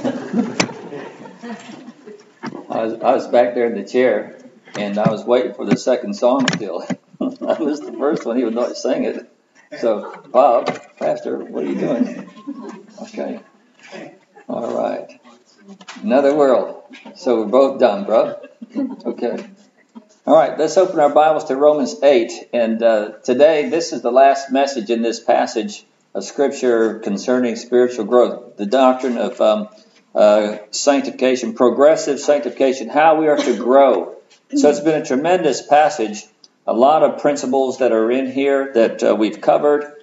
I was back there in the chair, and I was waiting for the second song still. I missed the first one, even though I sang it. So, Bob, Pastor, what are you doing? Okay. All right. Another world. So we're both done, bro. Okay. All right, let's open our Bibles to Romans 8. And today, this is the last message in this passage of Scripture concerning spiritual growth, the doctrine of sanctification, progressive sanctification, how we are to grow. So it's been a tremendous passage, a lot of principles that are in here that we've covered,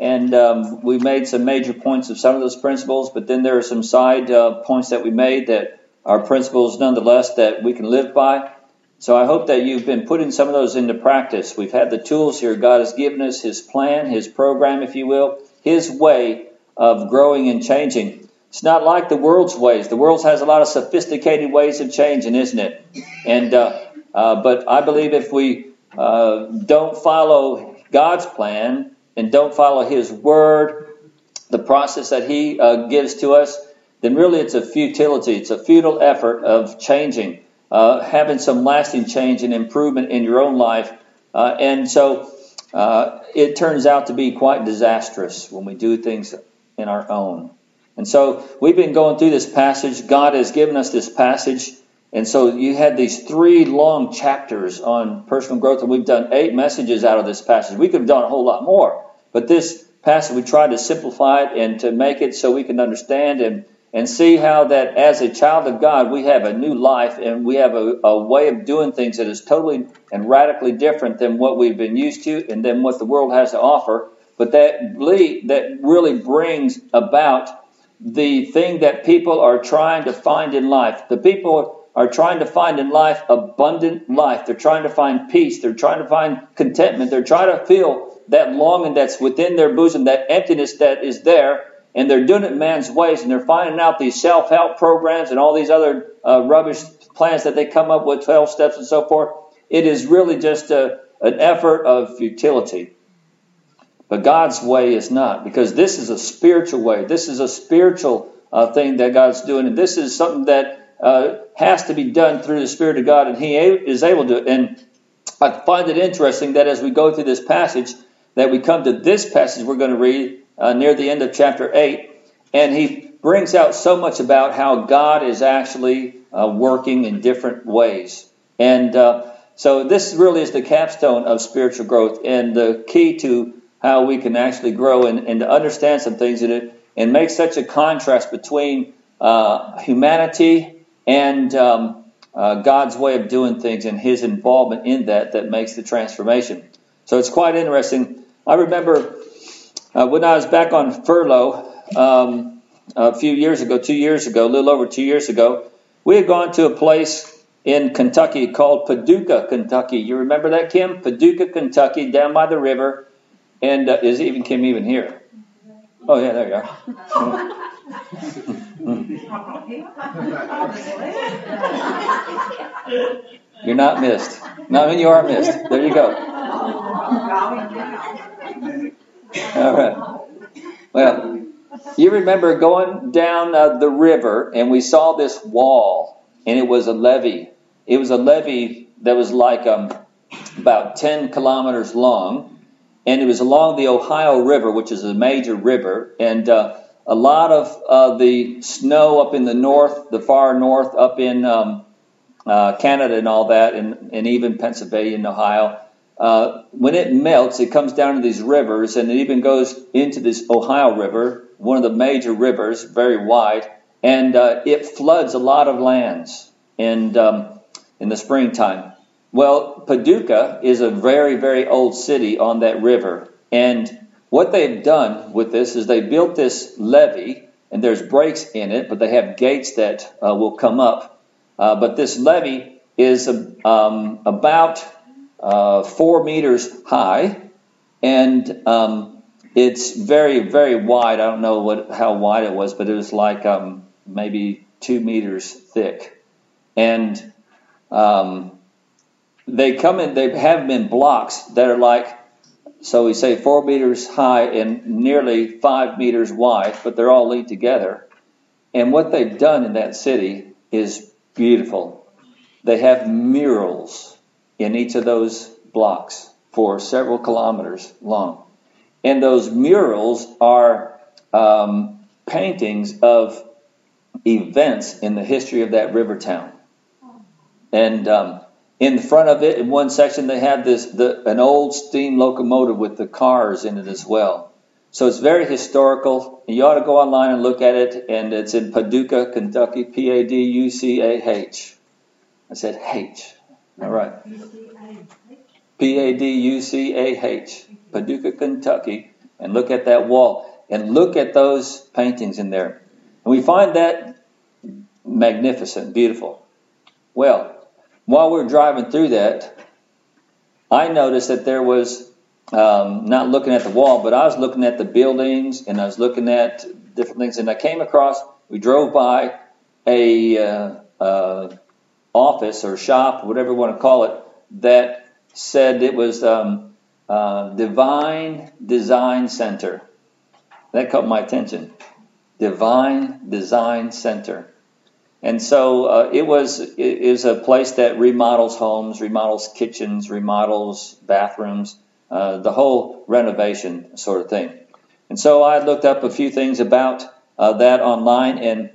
and we made some major points of some of those principles, but then there are some side points that we made that are principles nonetheless that we can live by. So I hope that you've been putting some of those into practice. We've had the tools here. God has given us His plan, His program, if you will, His way of growing and changing. It's not like the world's ways. The world has a lot of sophisticated ways of changing, isn't it? And but I believe if we don't follow God's plan and don't follow His word, the process that He gives to us, then really it's a futility. It's a futile effort of changing, having some lasting change and improvement in your own life. And so it turns out to be quite disastrous when we do things in our own. And so we've been going through this passage. God has given us this passage. And so you had these 3 long chapters on personal growth, and we've done 8 messages out of this passage. We could have done a whole lot more. But this passage, we tried to simplify it and to make it so we can understand and see how that as a child of God, we have a new life and we have a way of doing things that is totally and radically different than what we've been used to and than what the world has to offer. But that really brings about the thing that people are trying to find in life. The people are trying to find in life abundant life. They're trying to find peace. They're trying to find contentment. They're trying to feel that longing that's within their bosom, that emptiness that is there. And they're doing it in man's ways. And they're finding out these self-help programs and all these other rubbish plans that they come up with, 12 steps and so forth. It is really just an effort of futility. But God's way is not, because this is a spiritual way. This is a spiritual thing that God's doing. And this is something that has to be done through the Spirit of God, and He is able to. And I find it interesting that as we go through this passage, that we come to this passage we're going to read near the end of chapter 8, and he brings out so much about how God is actually working in different ways. And so this really is the capstone of spiritual growth and the key to how we can actually grow and to understand some things in it and make such a contrast between humanity and God's way of doing things and His involvement in that makes the transformation. So it's quite interesting. I remember when I was back on furlough a few years ago, 2 years ago, a little over 2 years ago, we had gone to a place in Kentucky called Paducah, Kentucky. You remember that, Kim? Paducah, Kentucky, down by the river. And is even Kim even here? Oh, yeah, there you are. You're not missed. No, I mean, you are missed. There you go. All right. Well, you remember going down the river, and we saw this wall, and it was a levee. It was a levee that was like about 10 kilometers long. And it was along the Ohio River, which is a major river. And a lot of the snow up in the north, the far north, up in Canada and all that, and even Pennsylvania and Ohio, when it melts, it comes down to these rivers, and it even goes into this Ohio River, one of the major rivers, very wide, and it floods a lot of lands in the springtime. Well, Paducah is a very, very old city on that river. And what they've done with this is they built this levee, and there's breaks in it, but they have gates that will come up. But this levee is about 4 meters high, and it's very, very wide. I don't know how wide it was, but it was like maybe 2 meters thick. And they come in, they have them in blocks that are like, so we say 4 meters high and nearly 5 meters wide, but they're all linked together. And what they've done in that city is beautiful. They have murals in each of those blocks for several kilometers long. And those murals are paintings of events in the history of that river town. And in the front of it, in one section, they have an old steam locomotive with the cars in it as well. So it's very historical. You ought to go online and look at it. And it's in Paducah, Kentucky, Paducah. I said H. All right. Paducah, Paducah, Kentucky. And look at that wall. And look at those paintings in there. And we find that magnificent, beautiful. Well, while we were driving through that, I noticed that there was, not looking at the wall, but I was looking at the buildings and I was looking at different things. And I came across, we drove by a office or shop, whatever you want to call it, that said it was Divine Design Center. That caught my attention. Divine Design Center. And so it is a place that remodels homes, remodels kitchens, remodels bathrooms, the whole renovation sort of thing. And so I looked up a few things about that online, and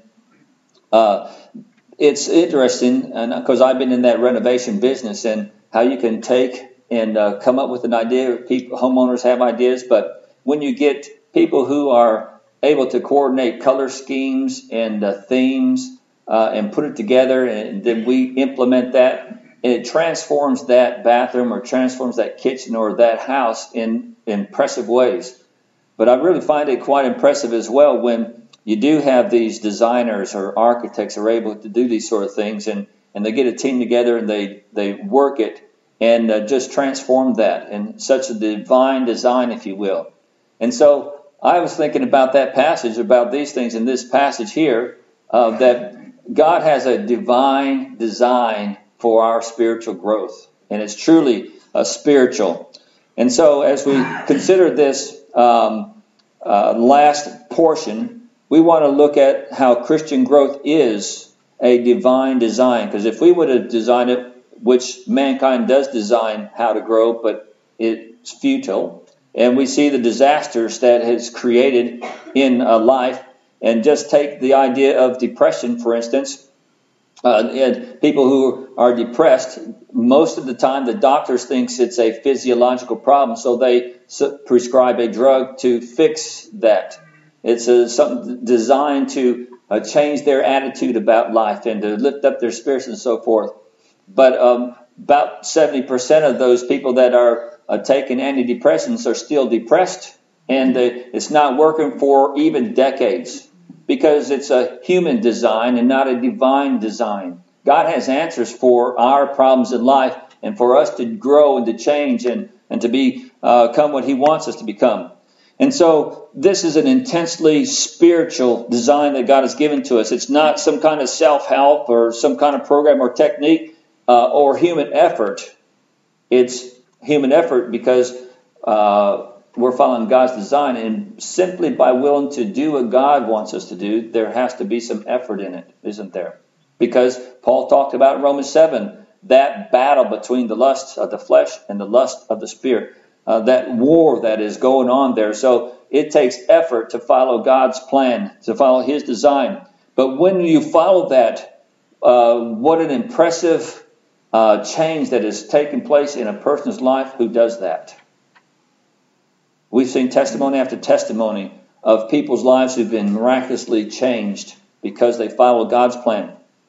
it's interesting, and because I've been in that renovation business, and how you can take and come up with an idea. Homeowners have ideas, but when you get people who are able to coordinate color schemes and themes, and put it together, and then we implement that, and it transforms that bathroom or transforms that kitchen or that house in impressive ways. But I really find it quite impressive as well when you do have these designers or architects are able to do these sort of things, and they get a team together and they work it and just transform that in such a divine design, if you will. And so I was thinking about that passage, about these things in this passage here, that God has a divine design for our spiritual growth, and it's truly spiritual. And so as we consider this last portion, we want to look at how Christian growth is a divine design, because if we would have designed it, which mankind does design how to grow, but it's futile, and we see the disasters that has created in life. And just take the idea of depression, for instance. And people who are depressed, most of the time the doctors think it's a physiological problem, so they prescribe a drug to fix that. It's something designed to change their attitude about life and to lift up their spirits and so forth. But about 70% of those people that are taking antidepressants are still depressed, and it's not working for even decades, because it's a human design and not a divine design. God has answers for our problems in life and for us to grow and to change and to become what He wants us to become. And so this is an intensely spiritual design that God has given to us. It's not some kind of self-help or some kind of program or technique or human effort. It's human effort because we're following God's design, and simply by willing to do what God wants us to do, there has to be some effort in it, isn't there? Because Paul talked about in Romans 7, that battle between the lust of the flesh and the lust of the spirit, that war that is going on there. So it takes effort to follow God's plan, to follow His design. But when you follow that, what an impressive change that has taken place in a person's life who does that. We've seen testimony after testimony of people's lives who've been miraculously changed because they follow God's plan.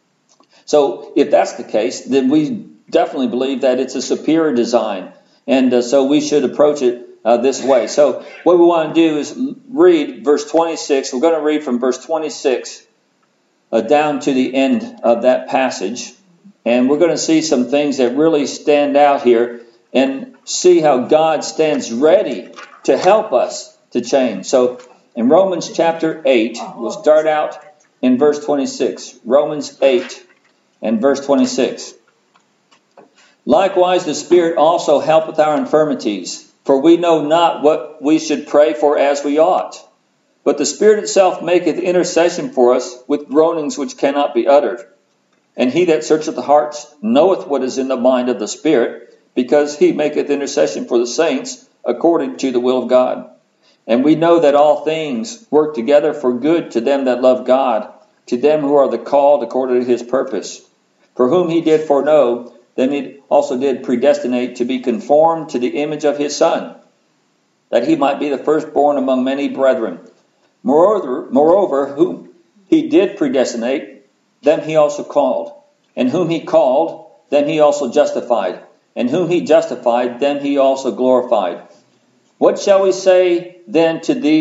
So if that's the case, then we definitely believe that it's a superior design. And so we should approach it this way. So what we want to do is read verse 26. We're going to read from verse 26 down to the end of that passage. And we're going to see some things that really stand out here and see how God stands ready to help us to change. So in Romans chapter 8, we'll start out in verse 26. Romans 8 and verse 26. Likewise, the Spirit also helpeth our infirmities, for we know not what we should pray for as we ought. But the Spirit itself maketh intercession for us with groanings which cannot be uttered. And he that searcheth the hearts knoweth what is in the mind of the Spirit, because he maketh intercession for the saints according to the will of God. And we know that all things work together for good to them that love God, to them who are the called according to his purpose. For whom he did foreknow, them he also did predestinate to be conformed to the image of his Son, that he might be the firstborn among many brethren. Moreover, whom he did predestinate, them he also called. And whom he called, them he also justified. And whom he justified, them he also glorified. What shall we then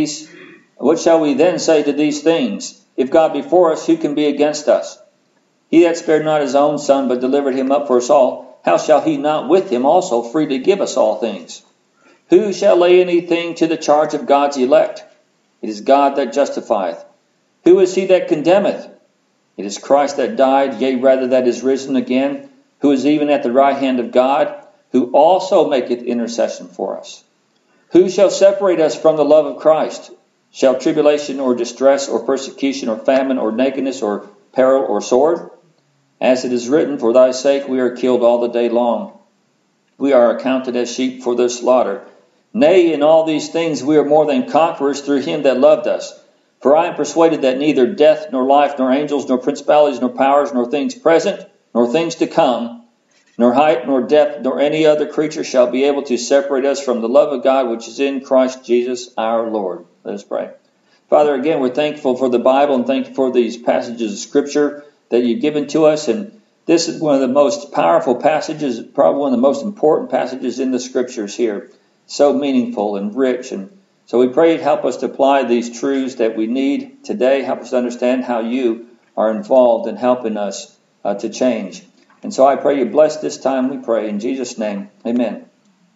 say to these things? If God be for us, who can be against us? He that spared not his own Son, but delivered him up for us all, how shall he not with him also freely give us all things? Who shall lay anything to the charge of God's elect? It is God that justifieth. Who is he that condemneth? It is Christ that died, yea, rather that is risen again, who is even at the right hand of God, who also maketh intercession for us. Who shall separate us from the love of Christ? Shall tribulation or distress or persecution or famine or nakedness or peril or sword? As it is written, for thy sake we are killed all the day long. We are accounted as sheep for the slaughter. Nay, in all these things we are more than conquerors through him that loved us. For I am persuaded that neither death, nor life, nor angels, nor principalities, nor powers, nor things present, nor things to come, nor height, nor depth, nor any other creature shall be able to separate us from the love of God which is in Christ Jesus our Lord. Let us pray. Father, again, we're thankful for the Bible and thankful for these passages of Scripture that you've given to us. And this is one of the most powerful passages, probably one of the most important passages in the Scriptures here. So meaningful and rich. And so we pray you'd help us to apply these truths that we need today. Help us to understand how you are involved in helping us to change. And so I pray you bless this time, we pray. In Jesus' name, amen.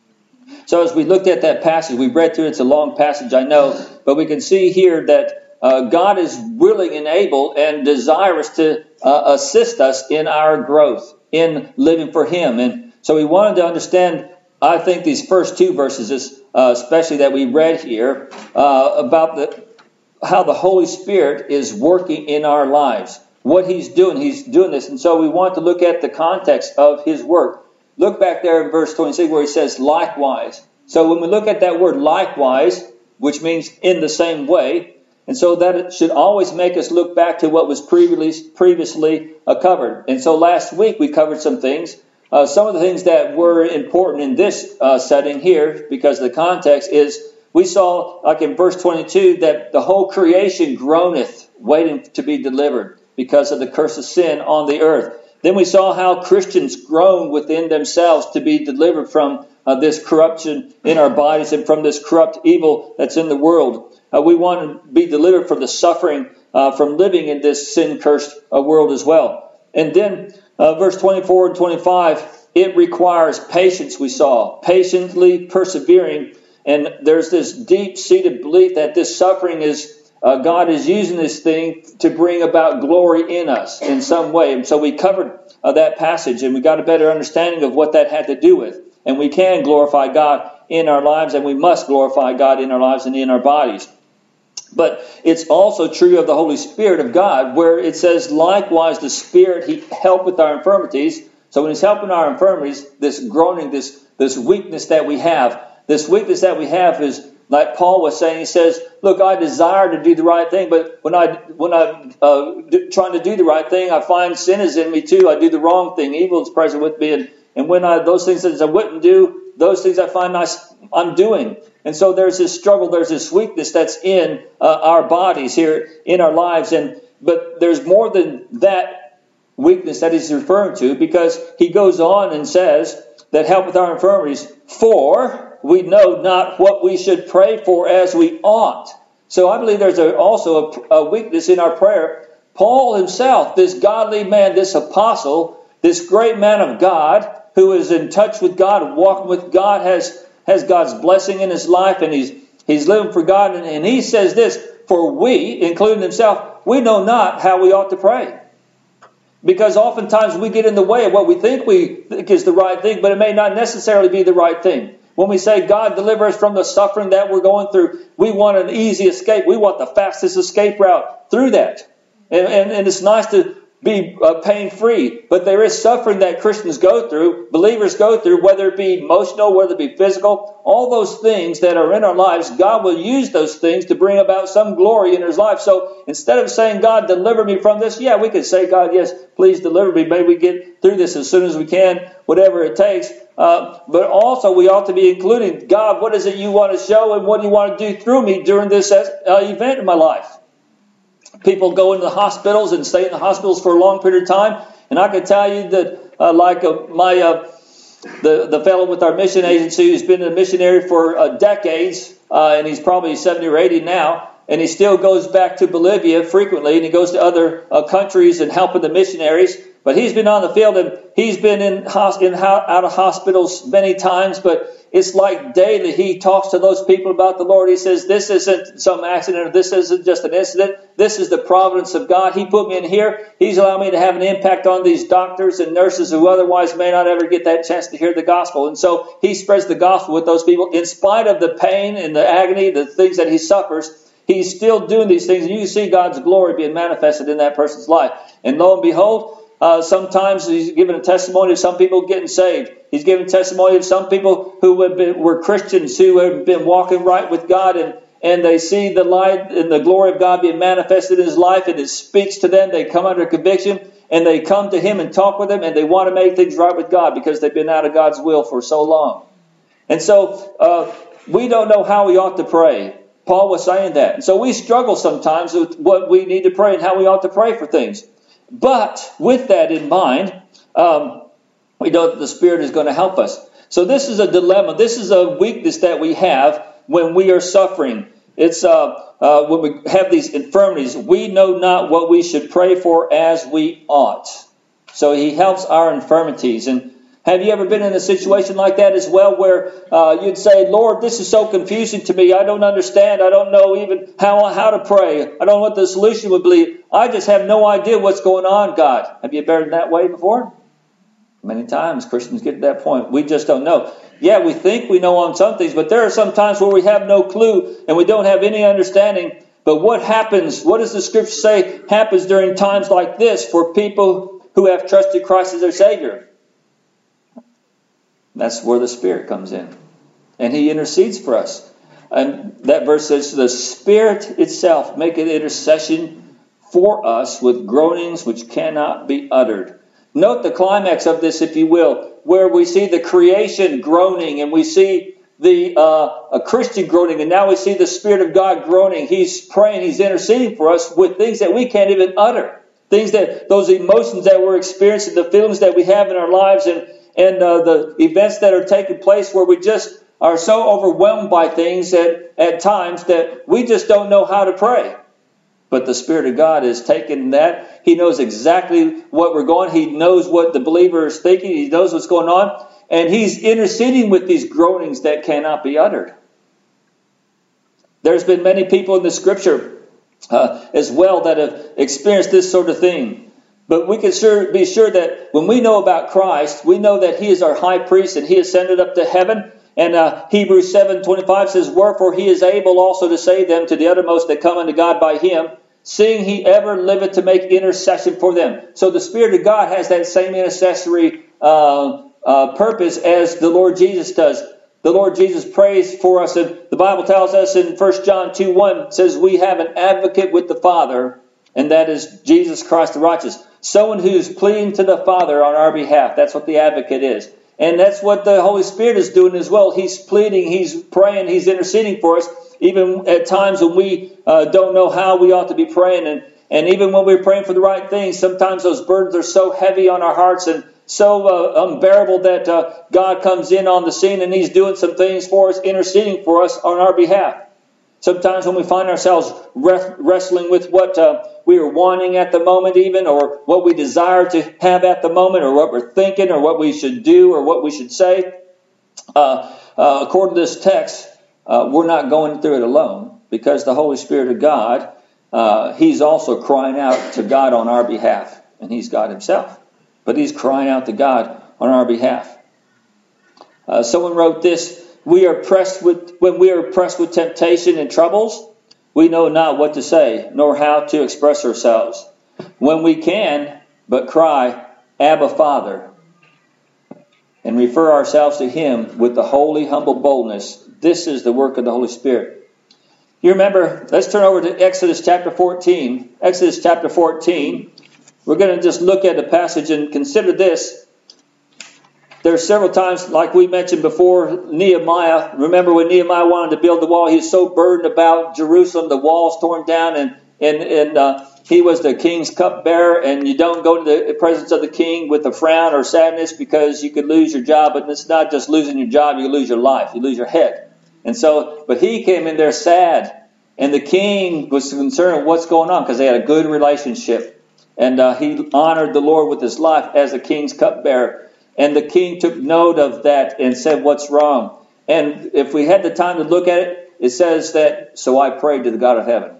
So as we looked at that passage, we read through it. It's a long passage, I know. But we can see here that God is willing and able and desirous to assist us in our growth, in living for him. And so we wanted to understand, I think, these first two verses, especially that we read here, about how the Holy Spirit is working in our lives. What he's doing this. And so we want to look at the context of his work. Look back there in verse 26 where he says, likewise. So when we look at that word likewise, which means in the same way, and so that it should always make us look back to what was previously covered. And so last week we covered some things. Some of the things that were important in this setting here, because the context is, we saw, like in verse 22, that the whole creation groaneth, waiting to be delivered because of the curse of sin on the earth. Then we saw how Christians groan within themselves to be delivered from this corruption in our bodies and from this corrupt evil that's in the world. We want to be delivered from the suffering from living in this sin-cursed world as well. And then verse 24 and 25, it requires patience, we saw. Patiently persevering. And there's this deep-seated belief that this suffering is, God is using this thing to bring about glory in us in some way. And so we covered that passage, and we got a better understanding of what that had to do with. And we can glorify God in our lives, and we must glorify God in our lives and in our bodies. But it's also true of the Holy Spirit of God, where it says, likewise, the Spirit, he helpeth our infirmities. So when he's helping our infirmities, this groaning, this weakness that we have, is, like Paul was saying, he says, look, I desire to do the right thing, but when I'm trying to do the right thing, I find sin is in me too. I do the wrong thing. Evil is present with me. And when those things that I wouldn't do, those things I find I'm doing. And so there's this struggle, there's this weakness that's in our bodies here, in our lives. But there's more than that weakness that he's referring to, because he goes on and says that help with our infirmities, for we know not what we should pray for as we ought. So I believe there's also a weakness in our prayer. Paul himself, this godly man, this apostle, this great man of God, who is in touch with God and walking with God, has God's blessing in his life, and he's living for God. And he says this, for we, including himself, we know not how we ought to pray. Because oftentimes we get in the way of what we think is the right thing, but it may not necessarily be the right thing. When we say, God, deliver us from the suffering that we're going through, we want an easy escape. We want the fastest escape route through that. And it's nice to be pain-free, but there is suffering that Christians go through, believers go through, whether it be emotional, whether it be physical, all those things that are in our lives, God will use those things to bring about some glory in His life. So instead of saying, God, deliver me from this, yeah, we could say, God, yes, please deliver me. May we get through this as soon as we can, whatever it takes. But also we ought to be including, God, what is it you want to show and what do you want to do through me during this event in my life? People go into the hospitals and stay in the hospitals for a long period of time. And I can tell you that the fellow with our mission agency who's been a missionary for decades, and he's probably 70 or 80 now, and he still goes back to Bolivia frequently, and he goes to other countries and helping the missionaries. But he's been on the field, and he's been out of hospitals many times, but it's like daily he talks to those people about the Lord. He says, this isn't some accident, or this isn't just an incident. This is the providence of God. He put me in here. He's allowed me to have an impact on these doctors and nurses who otherwise may not ever get that chance to hear the gospel. And so he spreads the gospel with those people. In spite of the pain and the agony, the things that he suffers, he's still doing these things. And you can see God's glory being manifested in that person's life. And lo and behold, sometimes he's given a testimony of some people getting saved. He's given testimony of some people who were Christians who have been walking right with God, and they see the light and the glory of God being manifested in his life, and it speaks to them. They come under conviction, and they come to him and talk with him, and they want to make things right with God because they've been out of God's will for so long. And so we don't know how we ought to pray. Paul was saying that. And so we struggle sometimes with what we need to pray and how we ought to pray for things. But with that in mind, we know that the Spirit is going to help us. So this is a dilemma. This is a weakness that we have when we are suffering. It's when we have these infirmities, we know not what we should pray for as we ought. So he helps our infirmities. And have you ever been in a situation like that as well, where you'd say, Lord, this is so confusing to me. I don't understand. I don't know even how to pray. I don't know what the solution would be. I just have no idea what's going on, God. Have you been that way before? Many times Christians get to that point. We just don't know. Yeah, we think we know on some things, but there are some times where we have no clue and we don't have any understanding. But what happens, what does the Scripture say happens during times like this for people who have trusted Christ as their Savior? That's where the Spirit comes in. And He intercedes for us. And that verse says, the Spirit itself maketh intercession for us with groanings which cannot be uttered. Note the climax of this, if you will, where we see the creation groaning, and we see a Christian groaning, and now we see the Spirit of God groaning. He's praying, He's interceding for us with things that we can't even utter. Things that, those emotions that we're experiencing, the feelings that we have in our lives, and the events that are taking place where we just are so overwhelmed by things at times that we just don't know how to pray. But the Spirit of God is taking that. He knows exactly what we're going. He knows what the believer is thinking. He knows what's going on. And He's interceding with these groanings that cannot be uttered. There's been many people in the Scripture as well that have experienced this sort of thing. But we can be sure that when we know about Christ, we know that He is our high priest and He ascended up to heaven. And Hebrews 7:25 says, wherefore He is able also to save them to the uttermost that come unto God by Him, seeing He ever liveth to make intercession for them. So the Spirit of God has that same intercessory purpose as the Lord Jesus does. The Lord Jesus prays for us. And the Bible tells us in 1 John 2:1, says we have an advocate with the Father, and that is Jesus Christ the righteous. Someone who's pleading to the Father on our behalf. That's what the advocate is. And that's what the Holy Spirit is doing as well. He's pleading, He's praying, He's interceding for us, even at times when we don't know how we ought to be praying. And even when we're praying for the right things, sometimes those burdens are so heavy on our hearts and so unbearable that God comes in on the scene and He's doing some things for us, interceding for us on our behalf. Sometimes when we find ourselves wrestling with what we are wanting at the moment even, or what we desire to have at the moment, or what we're thinking, or what we should do, or what we should say, according to this text, we're not going through it alone, because the Holy Spirit of God, He's also crying out to God on our behalf, and He's God Himself, but He's crying out to God on our behalf. Someone wrote this when we are pressed with temptation and troubles, we know not what to say, nor how to express ourselves. When we can but cry, Abba, Father, and refer ourselves to Him with the holy, humble boldness, this is the work of the Holy Spirit. You remember, let's turn over to Exodus chapter 14. Exodus chapter 14. We're going to just look at the passage and consider this. There's several times, like we mentioned before, Nehemiah. Remember when Nehemiah wanted to build the wall, he was so burdened about Jerusalem, the walls torn down, and he was the king's cupbearer, and you don't go to the presence of the king with a frown or sadness because you could lose your job. But it's not just losing your job, you lose your life, you lose your head. And so, but he came in there sad, and the king was concerned with what's going on because they had a good relationship. And he honored the Lord with his life as the king's cupbearer. And the king took note of that and said, what's wrong? And if we had the time to look at it, it says that, so I prayed to the God of heaven.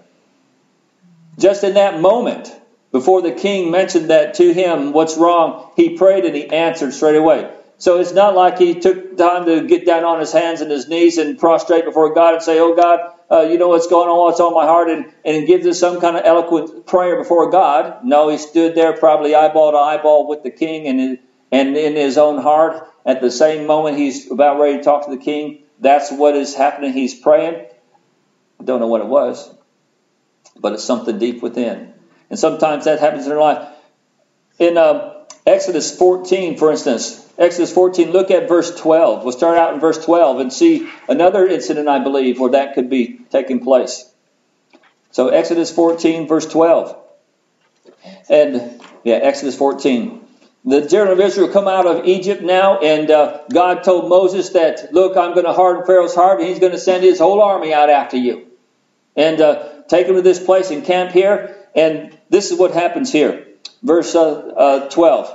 Just in that moment, before the king mentioned that to him, what's wrong, he prayed and he answered straight away. So it's not like he took time to get down on his hands and his knees and prostrate before God and say, oh God, you know what's going on, what's on my heart, and give us some kind of eloquent prayer before God. No, he stood there probably eyeball to eyeball with the king, and in his own heart, at the same moment he's about ready to talk to the king, that's what is happening. He's praying. I don't know what it was, but it's something deep within. And sometimes that happens in our life. In Exodus 14, for instance, Exodus 14, look at verse 12. We'll start out in verse 12 and see another incident, I believe, where that could be taking place. So Exodus 14, verse 12. And, Exodus 14. The children of Israel come out of Egypt now, and God told Moses that, look, I'm going to harden Pharaoh's heart, and he's going to send his whole army out after you. And take them to this place and camp here. And this is what happens here. Verse 12.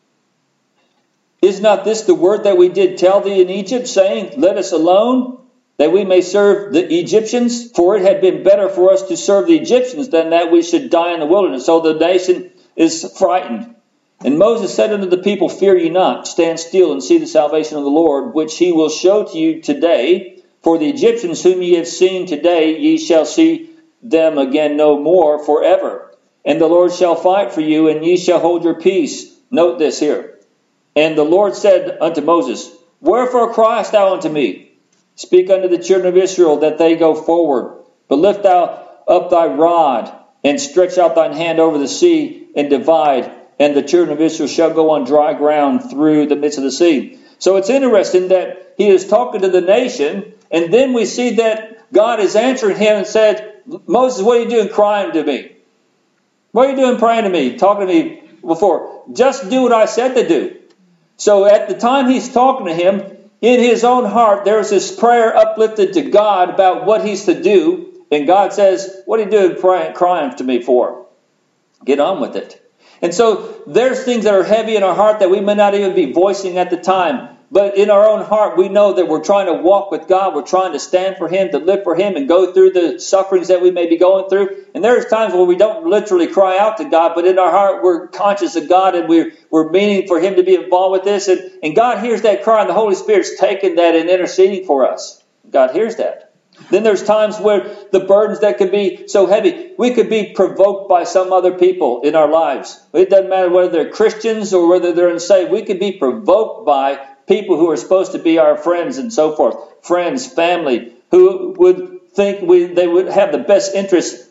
Is not this the word that we did tell thee in Egypt, saying, let us alone, that we may serve the Egyptians? For it had been better for us to serve the Egyptians than that we should die in the wilderness. So the nation is frightened. And Moses said unto the people, fear ye not, stand still and see the salvation of the Lord, which he will show to you today. For the Egyptians whom ye have seen today, ye shall see them again no more forever. And the Lord shall fight for you, and ye shall hold your peace. Note this here. And the Lord said unto Moses, wherefore criest thou unto me? Speak unto the children of Israel that they go forward. But lift thou up thy rod, and stretch out thine hand over the sea, and divide. And the children of Israel shall go on dry ground through the midst of the sea. So it's interesting that he is talking to the nation, and then we see that God is answering him and said, Moses, what are you doing crying to me? What are you doing praying to me, talking to me before? Just do what I said to do. So at the time he's talking to him, in his own heart, there's this prayer uplifted to God about what he's to do. And God says, what are you doing crying to me for? Get on with it. And so there's things that are heavy in our heart that we may not even be voicing at the time. But in our own heart, we know that we're trying to walk with God. We're trying to stand for Him, to live for Him, and go through the sufferings that we may be going through. And there's times where we don't literally cry out to God, but in our heart, we're conscious of God, and we're meaning for Him to be involved with this. And God hears that cry, and the Holy Spirit's taking that and interceding for us. God hears that. Then there's times where the burdens that could be so heavy, we could be provoked by some other people in our lives. It doesn't matter whether they're Christians or whether they're unsaved. We could be provoked by people who are supposed to be our friends and so forth. Friends, family, who would think they would have the best interest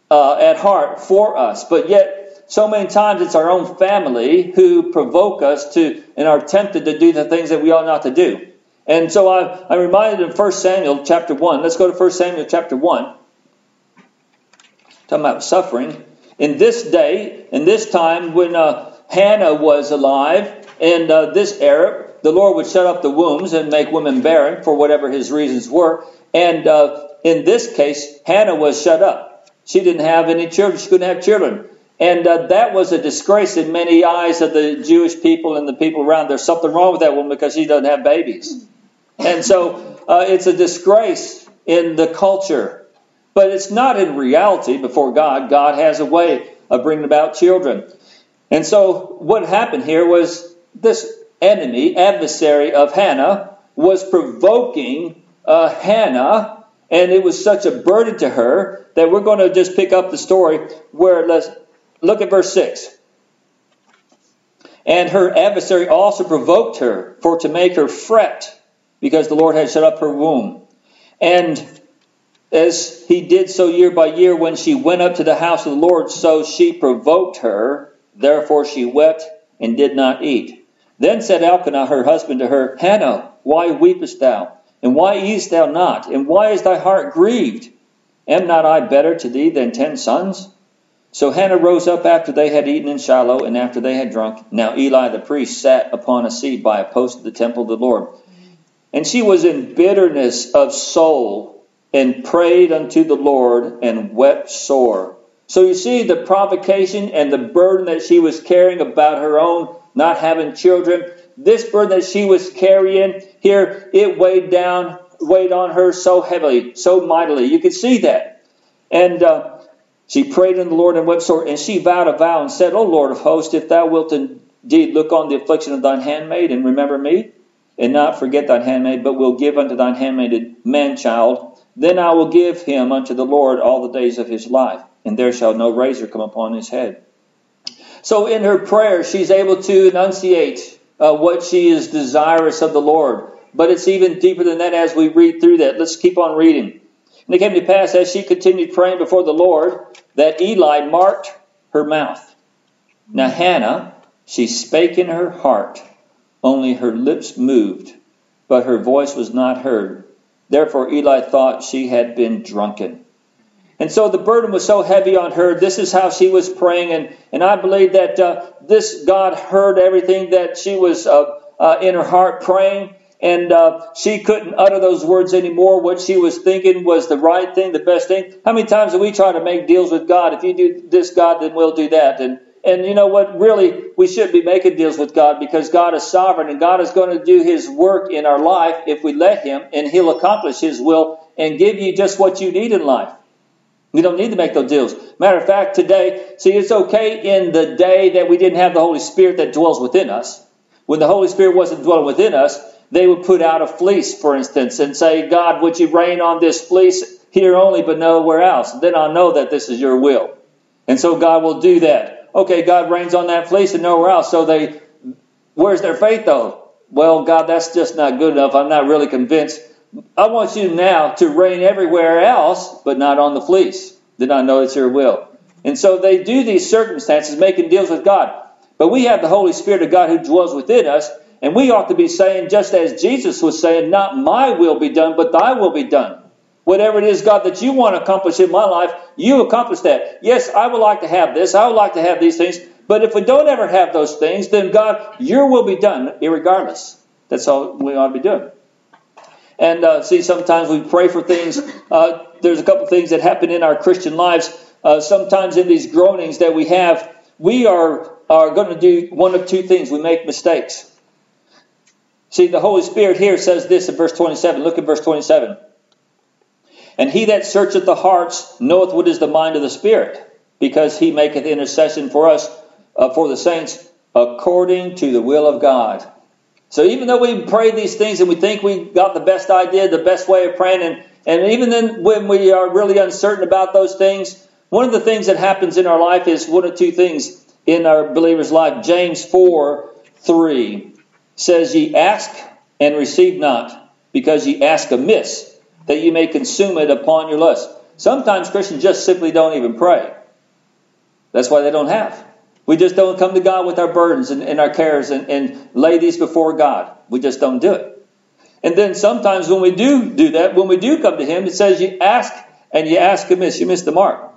at heart for us. But yet, so many times it's our own family who provoke us to and are tempted to do the things that we ought not to do. And so I'm reminded in 1 Samuel chapter 1. Let's go to 1 Samuel chapter 1. Talking about suffering. In this day, in this time when Hannah was alive, and this Arab, the Lord would shut up the wombs and make women barren for whatever his reasons were. And in this case, Hannah was shut up. She didn't have any children. She couldn't have children. And that was a disgrace in many eyes of the Jewish people and the people around. There's something wrong with that woman because she doesn't have babies. And so it's a disgrace in the culture. But it's not in reality before God. God has a way of bringing about children. And so what happened here was this adversary of Hannah, was provoking Hannah, and it was such a burden to her that we're going to just pick up the story where, let's look at verse 6. And her adversary also provoked her for to make her fret, because the Lord had shut up her womb. And as he did so year by year, when she went up to the house of the Lord, so she provoked her. Therefore she wept and did not eat. Then said Elkanah her husband to her, Hannah, why weepest thou? And why eatest thou not? And why is thy heart grieved? Am not I better to thee than 10 sons? So Hannah rose up after they had eaten in Shiloh, and after they had drunk. Now Eli the priest sat upon a seat by a post of the temple of the Lord. And she was in bitterness of soul, and prayed unto the Lord, and wept sore. So you see the provocation and the burden that she was carrying about her own not having children. This burden that she was carrying here, it weighed on her so heavily, so mightily. You could see that. And she prayed unto the Lord and wept sore. And she vowed a vow and said, O Lord of hosts, if thou wilt indeed look on the affliction of thine handmaid and remember me, and not forget thine handmaid, but will give unto thine handmaid a man-child, then I will give him unto the Lord all the days of his life, and there shall no razor come upon his head. So in her prayer, she's able to enunciate what she is desirous of the Lord. But it's even deeper than that as we read through that. Let's keep on reading. And it came to pass, as she continued praying before the Lord, that Eli marked her mouth. Now Hannah, she spake in her heart, only her lips moved, but her voice was not heard. Therefore Eli thought she had been drunken. And so the burden was so heavy on her. This is how she was praying. And I believe that this God heard everything that she was in her heart praying. And she couldn't utter those words anymore. What she was thinking was the right thing, the best thing. How many times do we try to make deals with God? If you do this, God, then we'll do that. And you know what? Really, we shouldn't be making deals with God, because God is sovereign. And God is going to do his work in our life if we let him. And he'll accomplish his will and give you just what you need in life. We don't need to make those deals. Matter of fact, today, see, it's okay in the day that we didn't have the Holy Spirit that dwells within us. When the Holy Spirit wasn't dwelling within us, they would put out a fleece, for instance, and say, God, would you rain on this fleece here only, but nowhere else? Then I'll know that this is your will. And so God will do that. Okay, God rains on that fleece and nowhere else. So where's their faith, though? Well, God, that's just not good enough. I'm not really convinced. I want you now to rain everywhere else, but not on the fleece. Then I know it's your will. And so they do these circumstances, making deals with God. But we have the Holy Spirit of God who dwells within us, and we ought to be saying, just as Jesus was saying, not my will be done, but thy will be done. Whatever it is, God, that you want to accomplish in my life, you accomplish that. Yes, I would like to have this. I would like to have these things. But if we don't ever have those things, then God, your will be done, irregardless. That's all we ought to be doing. And see, sometimes we pray for things. There's a couple things that happen in our Christian lives. Sometimes in these groanings that we have, we are going to do one of two things. We make mistakes. See, the Holy Spirit here says this in verse 27. Look at verse 27. And he that searcheth the hearts knoweth what is the mind of the Spirit, because he maketh intercession for us, for the saints, according to the will of God. So even though we pray these things and we think we got the best idea, the best way of praying, and even then when we are really uncertain about those things, one of the things that happens in our life is one of two things in our believer's life. James 4:3 says, Ye ask and receive not, because ye ask amiss, that ye may consume it upon your lust. Sometimes Christians just simply don't even pray. That's why they don't have. We just don't come to God with our burdens and our cares and lay these before God. We just don't do it. And then sometimes when we do that, when we do come to him, it says you ask and you ask amiss. You miss the mark.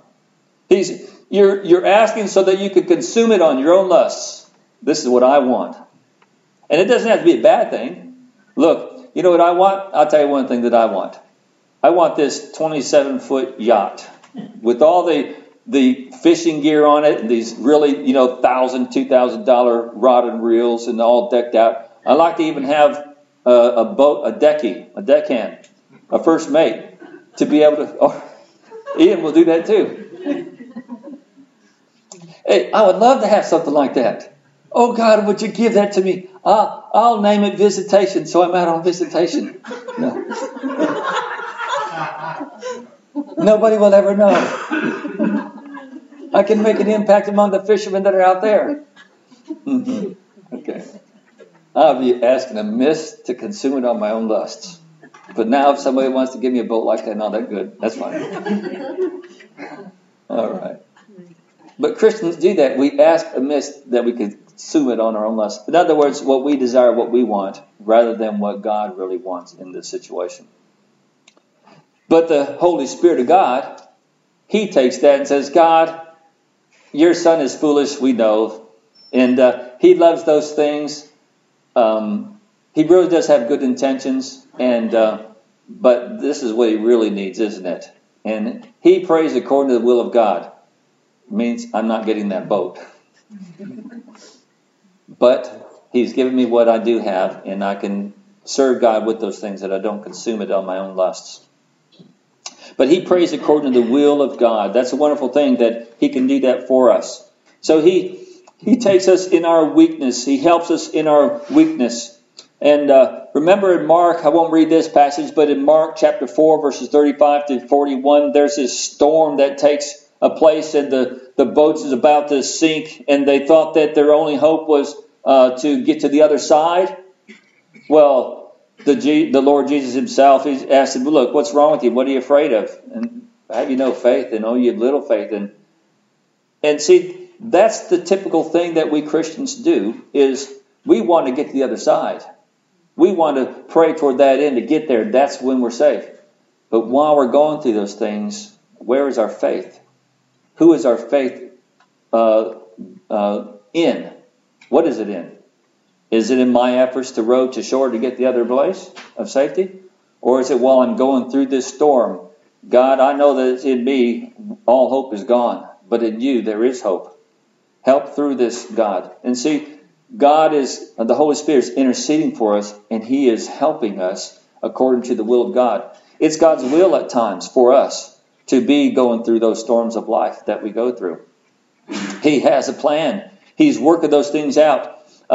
You're asking so that you can consume it on your own lusts. This is what I want. And it doesn't have to be a bad thing. Look, you know what I want? I'll tell you one thing that I want. I want this 27-foot yacht with all the fishing gear on it, and these really, $1,000, $2,000 rod and reels, and all decked out. I'd like to even have a boat, a deckhand, a first mate, to be able to. Oh, Ian will do that too. Hey, I would love to have something like that. Oh God, would you give that to me? I'll name it visitation, so I'm out on visitation. No. Nobody will ever know. I can make an impact among the fishermen that are out there. Okay. I'll be asking amiss to consume it on my own lusts. But now if somebody wants to give me a boat like that, no, that's good. That's fine. All right. But Christians do that. We ask amiss that we could consume it on our own lust. In other words, what we desire, what we want, rather than what God really wants in this situation. But the Holy Spirit of God, He takes that and says, God, your son is foolish, we know. And he loves those things. He really does have good intentions. But this is what he really needs, isn't it? And he prays according to the will of God. It means I'm not getting that boat. But He's given me what I do have, and I can serve God with those things, that I don't consume it on my own lusts. But he prays according to the will of God. That's a wonderful thing that He can do that for us. So He takes us in our weakness. He helps us in our weakness. And remember in Mark, I won't read this passage, but in Mark chapter 4, verses 35 to 41, there's this storm that takes a place, and the boat is about to sink, and they thought that their only hope was to get to the other side. Well, the Lord Jesus Himself, He asked them, look, what's wrong with you? What are you afraid of? And have you no faith? And you have little faith. And see, that's the typical thing that we Christians do, is we want to get to the other side. We want to pray toward that end to get there. That's when we're safe. But while we're going through those things, where is our faith? Who is our faith in? What is it in? Is it in my efforts to row to shore to get the other place of safety? Or is it while I'm going through this storm? God, I know that in me all hope is gone, but in you there is hope. Help through this, God. And see, God is, the Holy Spirit is interceding for us, and He is helping us according to the will of God. It's God's will at times for us to be going through those storms of life that we go through. He has a plan. He's working those things out.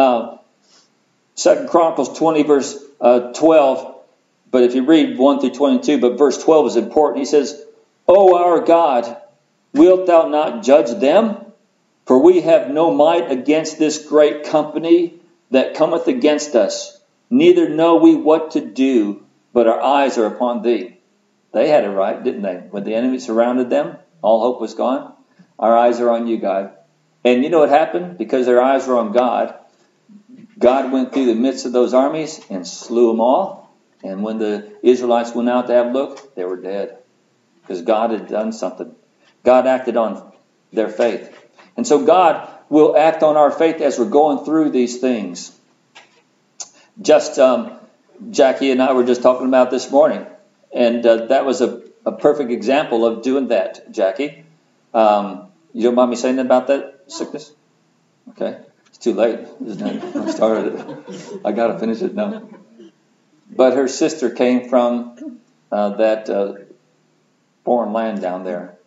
2 Chronicles 20, verse 12, but if you read 1 through 22, but verse 12 is important. He says, O our God, wilt thou not judge them? For we have no might against this great company that cometh against us. Neither know we what to do, but our eyes are upon thee. They had it right, didn't they? When the enemy surrounded them, all hope was gone. Our eyes are on you, God. And you know what happened? Because their eyes were on God, God went through the midst of those armies and slew them all. And when the Israelites went out to have a look, they were dead. Because God had done something. God acted on their faith. And so God will act on our faith as we're going through these things. Just Jackie and I were just talking about this morning. And that was a perfect example of doing that, Jackie. You don't mind me saying about that sickness? Okay. It's too late, isn't it? I started it. I got to finish it now. But her sister came from that foreign land down there.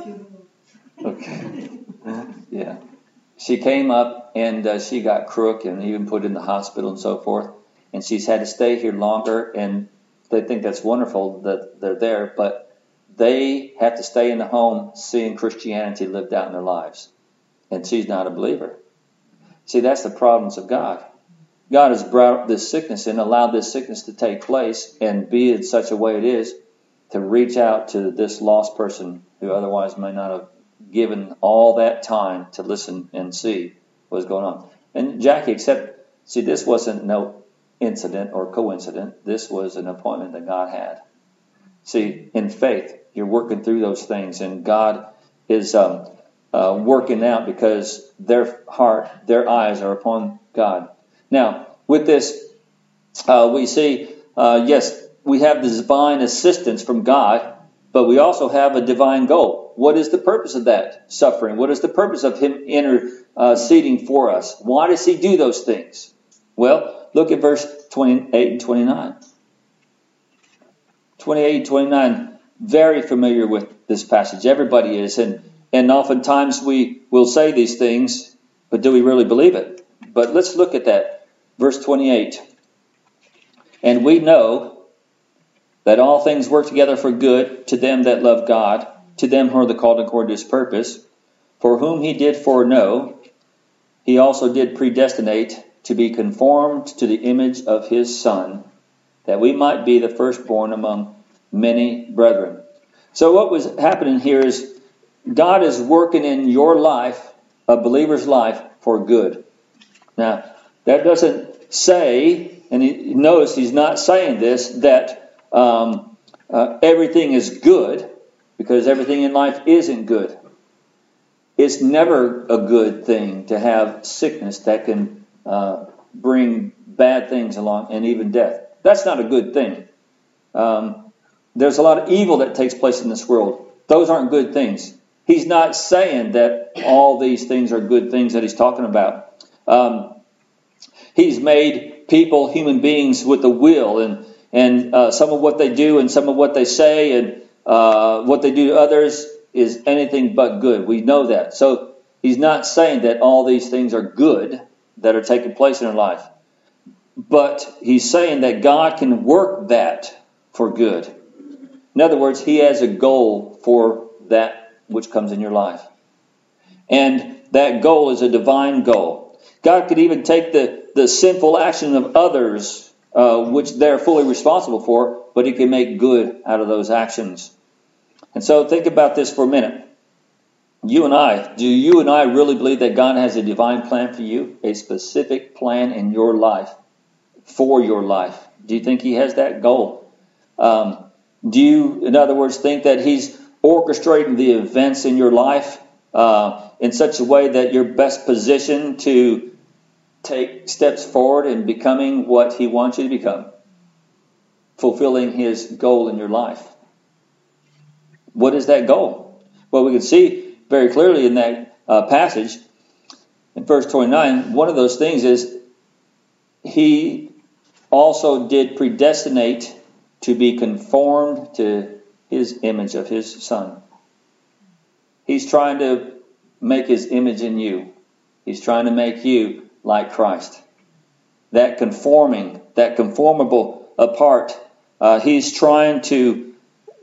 Okay. Yeah. She came up and she got crook and even put in the hospital and so forth. And she's had to stay here longer. And they think that's wonderful that they're there. But they have to stay in the home seeing Christianity lived out in their lives. And she's not a believer. See, that's the providence of God. God has brought this sickness and allowed this sickness to take place and be in such a way it is to reach out to this lost person who otherwise may not have given all that time to listen and see what's going on. And Jackie, see, this wasn't no incident or coincidence. This was an appointment that God had. See, in faith, you're working through those things, and God is working out because their heart, their eyes are upon God. Now, with this, we see, yes, we have the divine assistance from God, but we also have a divine goal. What is the purpose of that suffering? What is the purpose of Him interceding for us? Why does He do those things? Well, look at verse 28 and 29. 28 and 29, very familiar with this passage. Everybody is. And oftentimes we will say these things, but do we really believe it? But let's look at that. Verse 28. And we know that all things work together for good to them that love God, to them who are the called according to his purpose. For whom he did foreknow, he also did predestinate to be conformed to the image of his Son, that we might be the firstborn among many brethren. So what was happening here is God is working in your life, a believer's life, for good. Now, that doesn't say, and notice he's not saying this, that everything is good, because everything in life isn't good. It's never a good thing to have sickness that can bring bad things along, and even death. That's not a good thing. There's a lot of evil that takes place in this world. Those aren't good things. He's not saying that all these things are good things that he's talking about. He's made people, human beings, with a will, and some of what they do and some of what they say and what they do to others is anything but good. We know that. So he's not saying that all these things are good that are taking place in our life. But he's saying that God can work that for good. In other words, he has a goal for that which comes in your life. And that goal is a divine goal. God could even take the sinful action of others, which they're fully responsible for, but he can make good out of those actions. And so think about this for a minute. Do you and I really believe that God has a divine plan for you? A specific plan in your life, for your life? Do you think he has that goal? Do you, in other words, think that he's orchestrating the events in your life in such a way that you're best positioned to take steps forward in becoming what he wants you to become? Fulfilling his goal in your life. What is that goal? Well, we can see very clearly in that passage, in verse 29, one of those things is he also did predestinate to be conformed to his image of his Son. He's trying to make his image in you. He's trying to make you like Christ. That conforming, that conformable part, he's trying to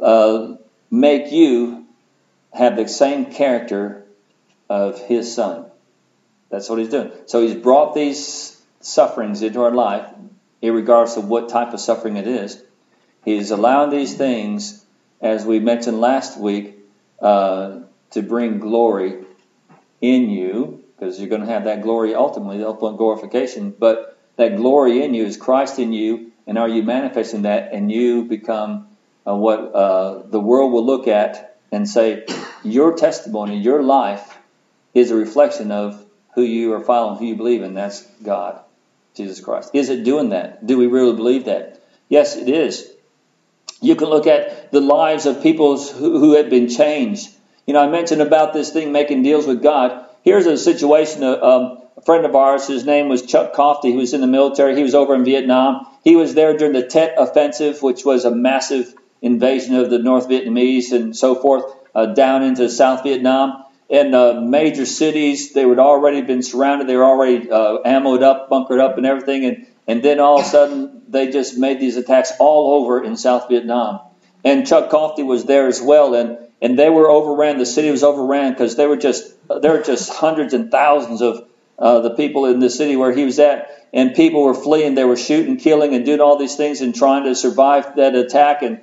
make you have the same character of his Son. That's what he's doing. So he's brought these sufferings into our life, irregardless of what type of suffering it is. He's allowing these things, as we mentioned last week, to bring glory in you, because you're going to have that glory ultimately, the ultimate glorification. But that glory in you is Christ in you, and are you manifesting that, and you become what the world will look at and say, your testimony, your life is a reflection of who you are following, who you believe in. That's God, Jesus Christ. Is it doing that? Do we really believe that? Yes, it is. You can look at the lives of people who have been changed. You know, I mentioned about this thing, making deals with God. Here's a situation, a friend of ours, his name was Chuck Coffey, who was in the military. He was over in Vietnam. He was there during the Tet Offensive, which was a massive invasion of the North Vietnamese and so forth, down into South Vietnam. In major cities, they had already been surrounded. They were already ammoed up, bunkered up and everything. And then all of a sudden, they just made these attacks all over in South Vietnam. And Chuck Coffey was there as well. And they were overran. The city was overran because there were just hundreds and thousands of the people in the city where he was at. And people were fleeing. They were shooting, killing, and doing all these things and trying to survive that attack and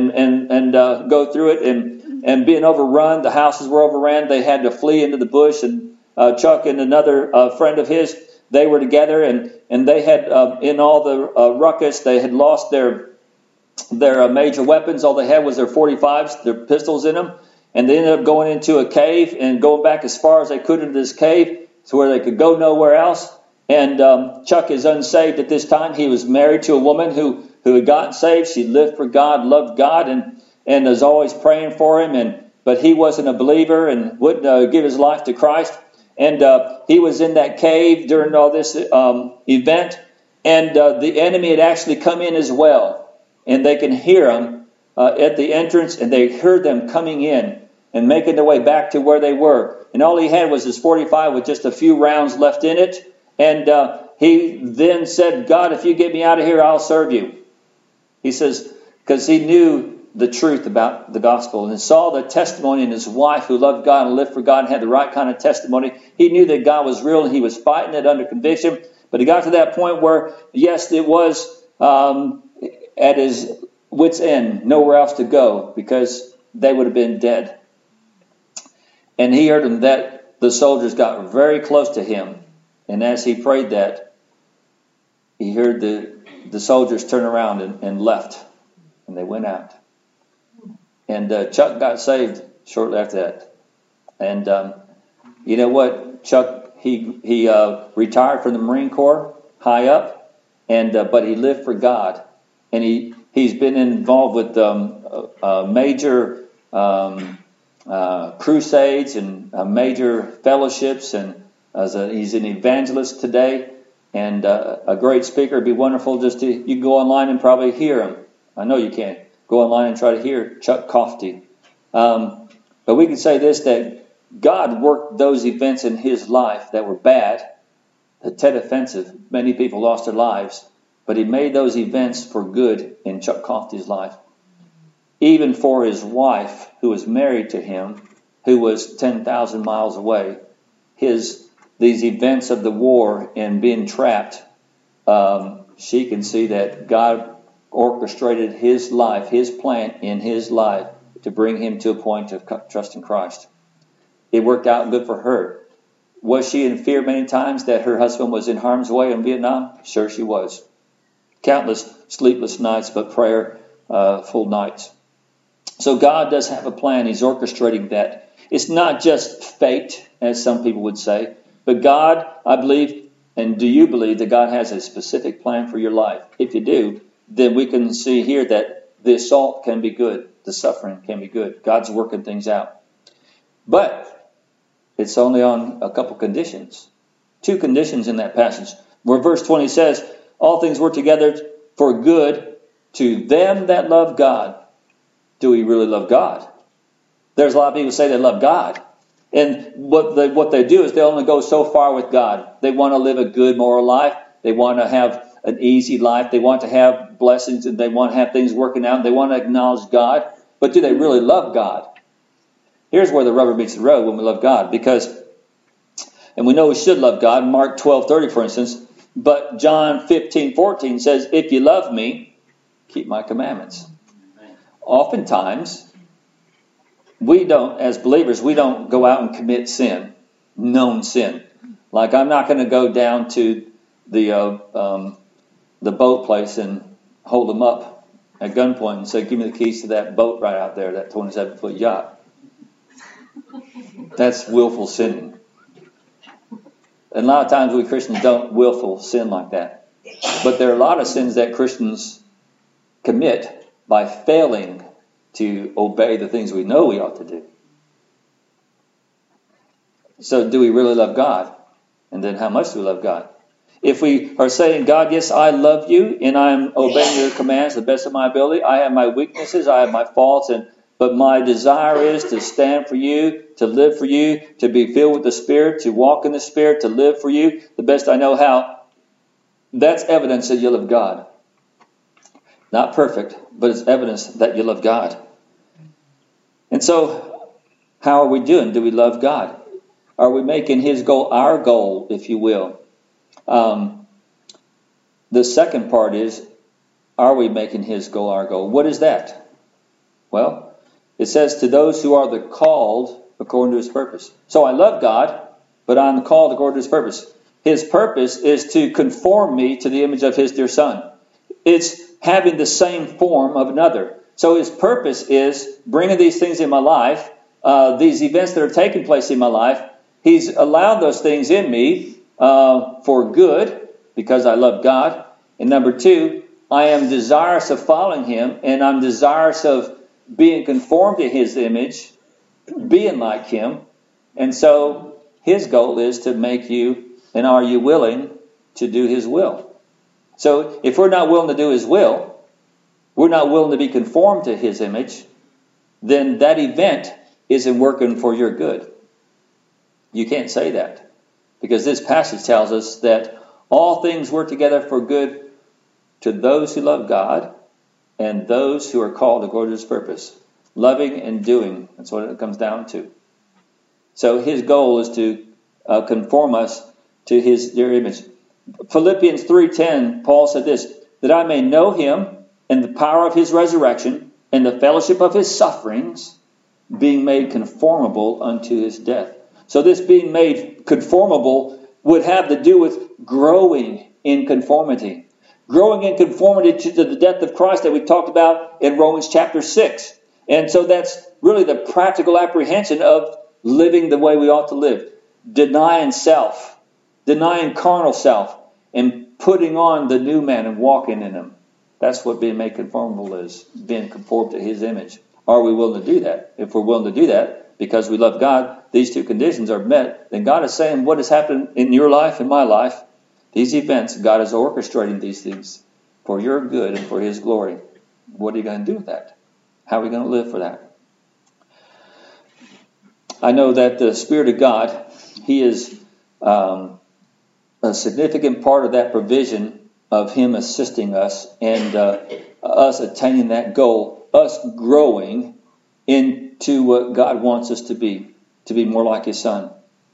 go through it. And being overrun, the houses were overran. They had to flee into the bush. And Chuck and another friend of his, they were together, and they had in all the ruckus, they had lost their major weapons. All they had was their .45s, their pistols in them, and they ended up going into a cave and going back as far as they could into this cave to where they could go nowhere else. And Chuck is unsaved at this time. He was married to a woman who had gotten saved. She lived for God, loved God, and was always praying for him. But he wasn't a believer and wouldn't give his life to Christ. And he was in that cave during all this event. And the enemy had actually come in as well. And they can hear them at the entrance. And they heard them coming in and making their way back to where they were. And all he had was his .45 with just a few rounds left in it. And he then said, God, if you get me out of here, I'll serve you. He says, because he knew the truth about the gospel and saw the testimony in his wife who loved God and lived for God and had the right kind of testimony. He knew that God was real and he was fighting it under conviction. But he got to that point where, yes, it was at his wit's end, nowhere else to go because they would have been dead. And he heard that the soldiers got very close to him. And as he prayed that, he heard the soldiers turn around and left. And they went out. And Chuck got saved shortly after that. And you know what? Chuck, he retired from the Marine Corps high up, and but he lived for God. And he's been involved with major crusades and major fellowships, and he's an evangelist today and a great speaker. It'd be wonderful you can go online and probably hear him. I know you can. Go online and try to hear Chuck Coffey. But we can say this, that God worked those events in his life that were bad, that offensive. Many people lost their lives. But he made those events for good in Chuck Coffey's life. Even for his wife, who was married to him, who was 10,000 miles away, these events of the war and being trapped, she can see that God orchestrated his life, his plan in his life to bring him to a point of trust in Christ. It worked out good for her. Was she in fear many times that her husband was in harm's way in Vietnam? Sure she was. Countless sleepless nights, but prayerful nights. So God does have a plan. He's orchestrating that. It's not just fate, as some people would say, but God, I believe, and do you believe that God has a specific plan for your life? If you do, then we can see here that the assault can be good. The suffering can be good. God's working things out. But it's only on a couple conditions. Two conditions in that passage. Where verse 20 says, all things work together for good to them that love God. Do we really love God? There's a lot of people say they love God. And what they do is they only go so far with God. They want to live a good moral life. They want to have an easy life. They want to have blessings, and they want to have things working out. They want to acknowledge God. But do they really love God? Here's where the rubber meets the road when we love God. And we know we should love God. Mark 12:30, for instance. But John 15:14 says, if you love me, keep my commandments. Oftentimes, we don't, as believers, we don't go out and commit sin, known sin. Like I'm not going to go down to the boat place and hold them up at gunpoint and say, give me the keys to that boat right out there, that 27-foot yacht. That's willful sinning. And a lot of times we Christians don't willful sin like that. But there are a lot of sins that Christians commit by failing to obey the things we know we ought to do. So do we really love God? And then how much do we love God? If we are saying, God, yes, I love you, and I am obeying your commands to the best of my ability. I have my weaknesses, I have my faults, but my desire is to stand for you, to live for you, to be filled with the Spirit, to walk in the Spirit, to live for you the best I know how. That's evidence that you love God. Not perfect, but it's evidence that you love God. And so, how are we doing? Do we love God? Are we making his goal our goal, if you will? The second part is, are we making his goal our goal? What is that? Well, it says to those who are the called according to his purpose. So I love God, but I'm called according to his purpose. His purpose is to conform me to the image of his dear Son. It's having the same form of another. So his purpose is bringing these things in my life, these events that are taking place in my life. He's allowed those things in me for good, because I love God. And number two, I am desirous of following him, and I'm desirous of being conformed to his image, being like him. And so his goal is to make you, and are you willing to do his will? So if we're not willing to do his will, we're not willing to be conformed to his image, then that event isn't working for your good. You can't say that. Because this passage tells us that all things work together for good to those who love God and those who are called according to his purpose. Loving and doing, that's what it comes down to. So his goal is to conform us to his dear image. Philippians 3:10, Paul said this, that I may know him and the power of his resurrection and the fellowship of his sufferings, being made conformable unto his death. So this being made conformable would have to do with growing in conformity. Growing in conformity to the death of Christ that we talked about in Romans chapter 6. And so that's really the practical apprehension of living the way we ought to live. Denying self, denying carnal self, and putting on the new man and walking in him. That's what being made conformable is, being conformed to his image. Are we willing to do that? If we're willing to do that, because we love God, these two conditions are met, then God is saying what has happened in your life and my life, these events, God is orchestrating these things for your good and for his glory. What are you going to do with that? How are we going to live for that? I know that the Spirit of God, he is a significant part of that provision of him assisting us and us attaining that goal, us growing into what God wants us to be more like his Son.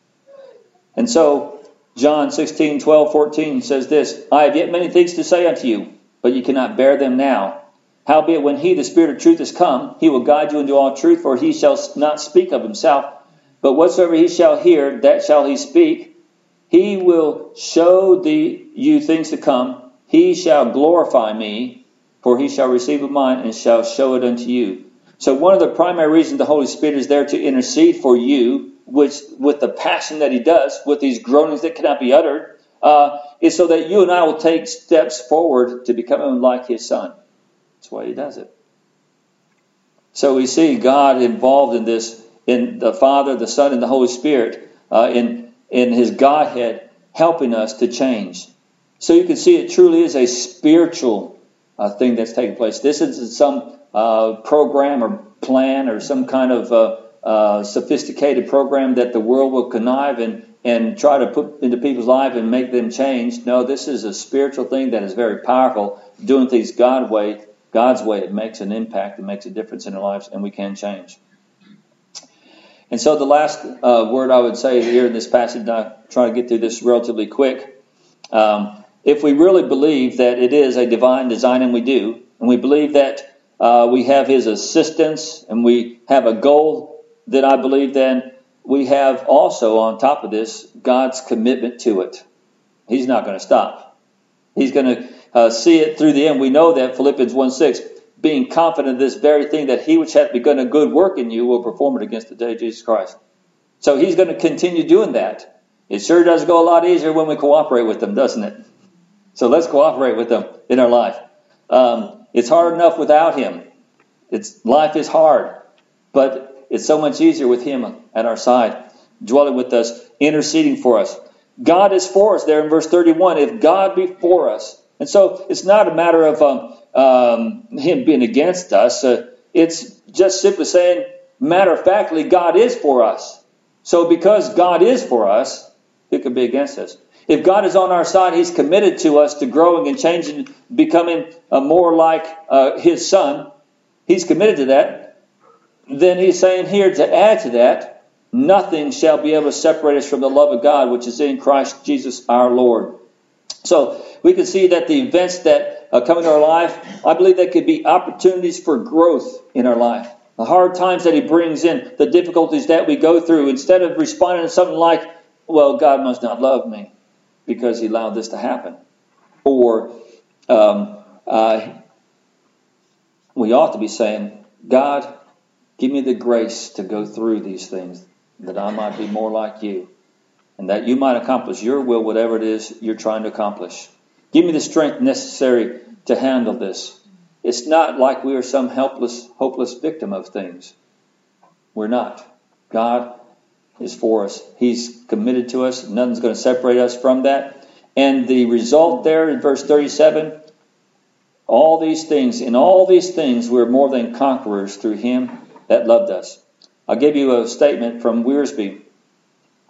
And so, John 16:12-14 says this, I have yet many things to say unto you, but you cannot bear them now. Howbeit, when he, the Spirit of truth, is come, he will guide you into all truth, for he shall not speak of himself, but whatsoever he shall hear, that shall he speak. He will show you things to come. He shall glorify me, for he shall receive of mine and shall show it unto you. So one of the primary reasons the Holy Spirit is there to intercede for you, which with the passion that he does, with these groanings that cannot be uttered, is so that you and I will take steps forward to becoming like his Son. That's why he does it. So we see God involved in this, in the Father, the Son, and the Holy Spirit, in his Godhead, helping us to change. So you can see it truly is a spiritual thing that's taking place. This isn't some program or plan or some kind of sophisticated program that the world will connive and try to put into people's lives and make them change. No, this is a spiritual thing that is very powerful. Doing things God's way, it makes an impact, it makes a difference in our lives, and we can change. And so the last word I would say here in this passage, and I'll try to get through this relatively quick. If we really believe that it is a divine design, and we do, and we believe that we have his assistance, and we have a goal, then I believe then we have also on top of this God's commitment to it. He's not going to stop. He's going to see it through the end. We know that Philippians 1:6, being confident of this very thing, that he which hath begun a good work in you will perform it against the day of Jesus Christ. So he's going to continue doing that. It sure does go a lot easier when we cooperate with him, doesn't it? So let's cooperate with him in our life. It's hard enough without him. Life is hard, but it's so much easier with him at our side, dwelling with us, interceding for us. God is for us there in verse 31. If God be for us. And so it's not a matter of him being against us. It's just simply saying, matter of factly, God is for us. So because God is for us, who could be against us? If God is on our side, he's committed to us to growing and changing, becoming more like his Son. He's committed to that. Then he's saying here to add to that, nothing shall be able to separate us from the love of God, which is in Christ Jesus our Lord. So we can see that the events that come into our life, I believe that could be opportunities for growth in our life. The hard times that he brings in, the difficulties that we go through, instead of responding to something like, well, God must not love me because he allowed this to happen. Or we ought to be saying, God, give me the grace to go through these things, that I might be more like you, and that you might accomplish your will, whatever it is you're trying to accomplish. Give me the strength necessary to handle this. It's not like we are some helpless, hopeless victim of things. We're not. God is for us. He's committed to us. Nothing's going to separate us from that. And the result there in verse 37, in all these things we're more than conquerors through him that loved us. I'll give you a statement from Wiersbe.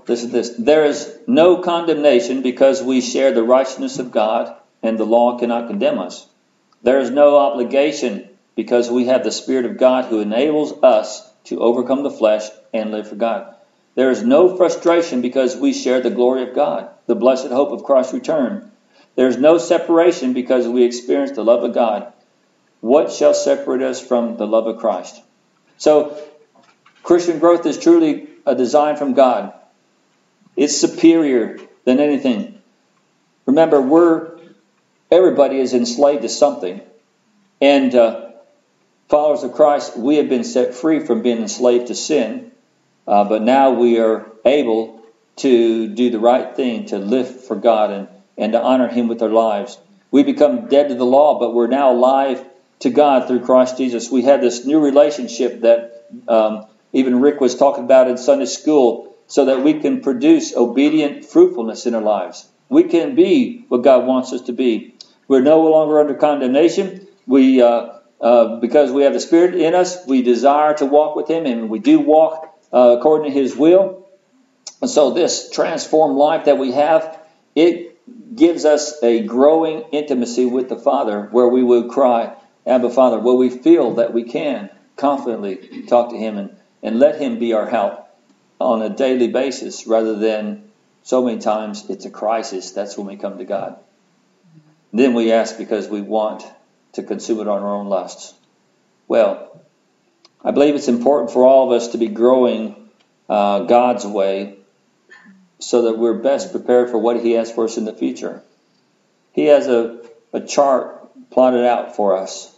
Listen to this. There is no condemnation because we share the righteousness of God, and the law cannot condemn us. There is no obligation because we have the Spirit of God who enables us to overcome the flesh and live for God. There is no frustration because we share the glory of God, the blessed hope of Christ's return. There is no separation because we experience the love of God. What shall separate us from the love of Christ? So, Christian growth is truly a design from God. It's superior than anything. Remember, everybody is enslaved to something. And followers of Christ, we have been set free from being enslaved to sin. But now we are able to do the right thing, to live for God and to honor Him with our lives. We become dead to the law, but we're now alive to God through Christ Jesus. We have this new relationship that even Rick was talking about in Sunday school, so that we can produce obedient fruitfulness in our lives. We can be what God wants us to be. We're no longer under condemnation. We, because we have the Spirit in us, we desire to walk with Him, and we do walk according to His will. And so this transformed life that we have, it gives us a growing intimacy with the Father, where we will cry, Abba, Father, where we feel that we can confidently talk to Him and let Him be our help on a daily basis, rather than so many times it's a crisis. That's when we come to God. Then we ask because we want to consume it on our own lusts. Well, I believe it's important for all of us to be growing God's way, so that we're best prepared for what He has for us in the future. He has a chart plotted out for us.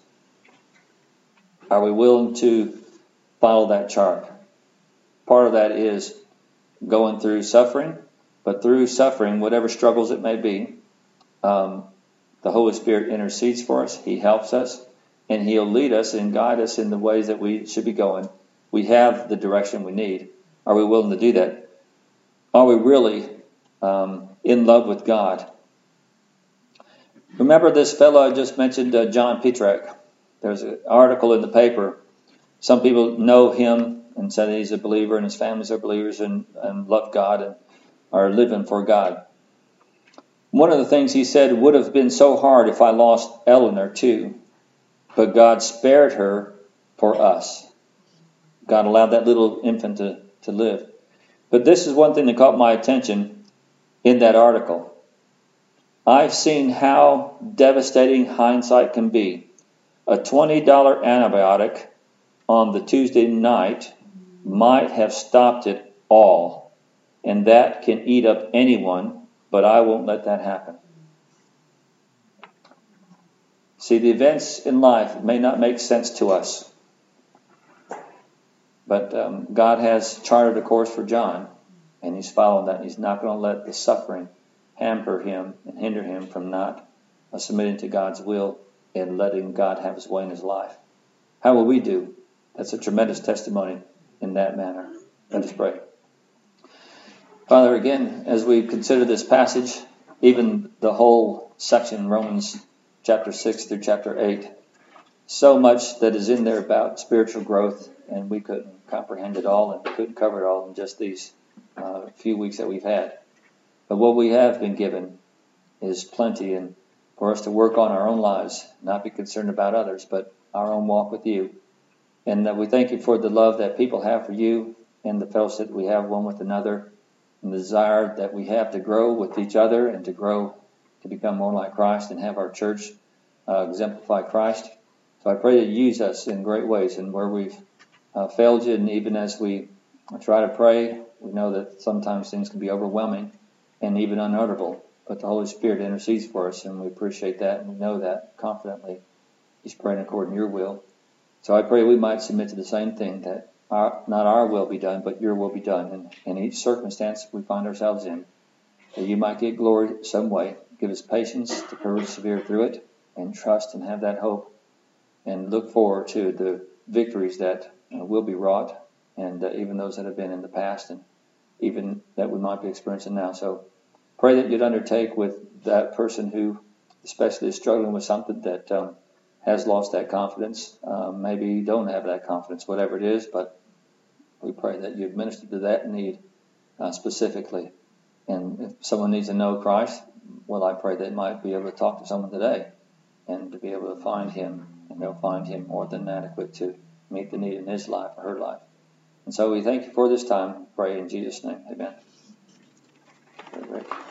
Are we willing to follow that chart? Part of that is going through suffering, but through suffering, whatever struggles it may be, the Holy Spirit intercedes for us. He helps us, and He'll lead us and guide us in the ways that we should be going. We have the direction we need. Are we willing to do that? Are we really in love with God? Remember this fellow I just mentioned, John Petrak. There's an article in the paper. Some people know him and said he's a believer, and his families are believers and love God and are living for God. One of the things he said, would have been so hard if I lost Eleanor too, but God spared her for us. God allowed that little infant to live. But this is one thing that caught my attention in that article. I've seen how devastating hindsight can be. A $20 antibiotic on the Tuesday night might have stopped it all, and that can eat up anyone, but I won't let that happen. See, the events in life may not make sense to us, but God has charted a course for John, and he's following that. He's not going to let the suffering hamper him and hinder him from not submitting to God's will and letting God have His way in his life. How will we do? That's a tremendous testimony in that manner. Let us pray. Father, again, as we consider this passage, even the whole section, Romans chapter 6 through chapter 8, so much that is in there about spiritual growth, and we couldn't comprehend it all and couldn't cover it all in just these few weeks that we've had. But what we have been given is plenty, and for us to work on our own lives, not be concerned about others, but our own walk with you. And we thank you for the love that people have for you and the fellowship we have one with another, and the desire that we have to grow with each other and to grow to become more like Christ and have our church exemplify Christ. So I pray that you use us in great ways, and where we've failed you, and even as we try to pray, we know that sometimes things can be overwhelming and even unutterable, but the Holy Spirit intercedes for us, and we appreciate that, and we know that confidently He's praying according to your will. So I pray we might submit to the same thing, that not our will be done, but your will be done in each circumstance we find ourselves in, that you might get glory some way. Give us patience to persevere through it, and trust and have that hope, and look forward to the victories that will be wrought, and even those that have been in the past, and even that we might be experiencing now. So pray that you'd undertake with that person who especially is struggling with something that has lost that confidence. Maybe you don't have that confidence, whatever it is, but we pray that you'd minister to that need specifically. And if someone needs to know Christ, well, I pray they might be able to talk to someone today and to be able to find Him. And they'll find Him more than adequate to meet the need in his life or her life. And so we thank you for this time. Pray in Jesus' name. Amen. Very great.